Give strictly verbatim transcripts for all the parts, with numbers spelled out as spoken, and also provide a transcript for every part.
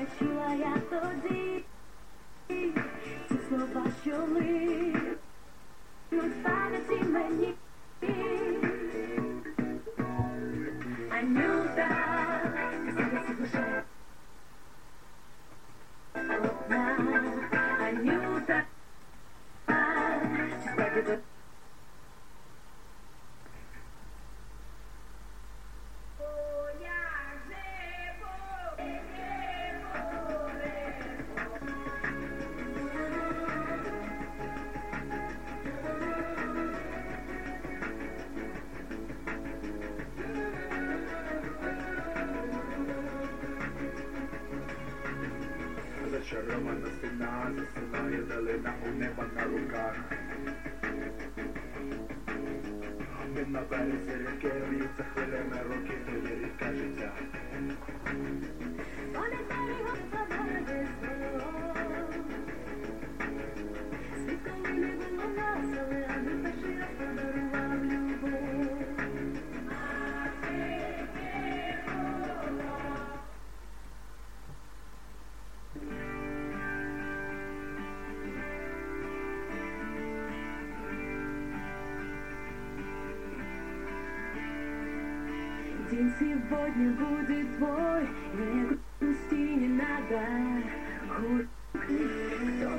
не чула я тоді, ці слова, що линуть в пам'яті мені. I knew that, казалося душе. Одна, I knew that, чи справді до... Зачарована стіна, засинає долина у неба на руках. Ми на березі ріки, б'ються хвилями роки, то є ріка життя. Понад берегом забере село. Світ коли не було нас, але ми перший раз подарував любов. День сегодня будет твой, не грусти не надо, хоть кто.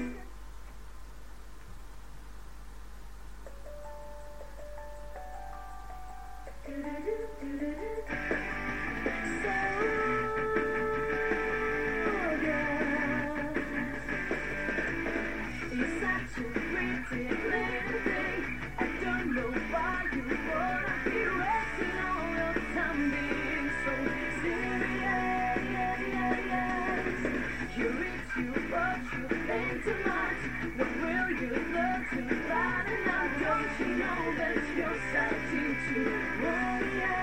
You're such a pretty little thing. I don't know why you wanna be resting all your time being so serious. You reach, you but you think too much. When will you learn to find enough? Don't you know that you're starting to worry?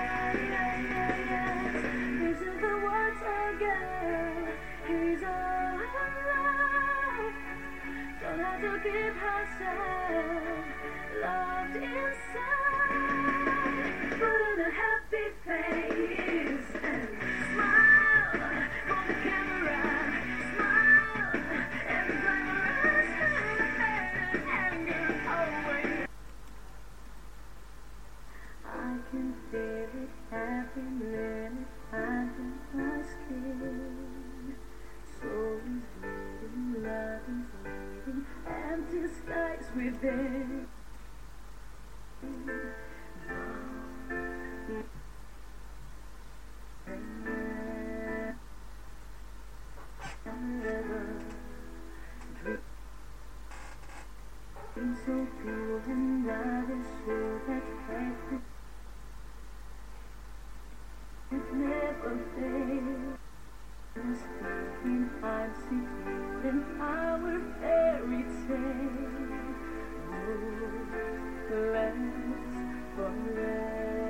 These are the words again. He's all alive. Don't have to keep herself locked inside. Put on a happy face and smile for the camera. Smile and glamorous and anger always. I can feel it every minute under my skin. Soul is bleeding, love is bleeding, empty skies within. Dream so pure and not a soul that hate it never fails. Speaking, I'm secure in our fairy tale. Oh, last forever.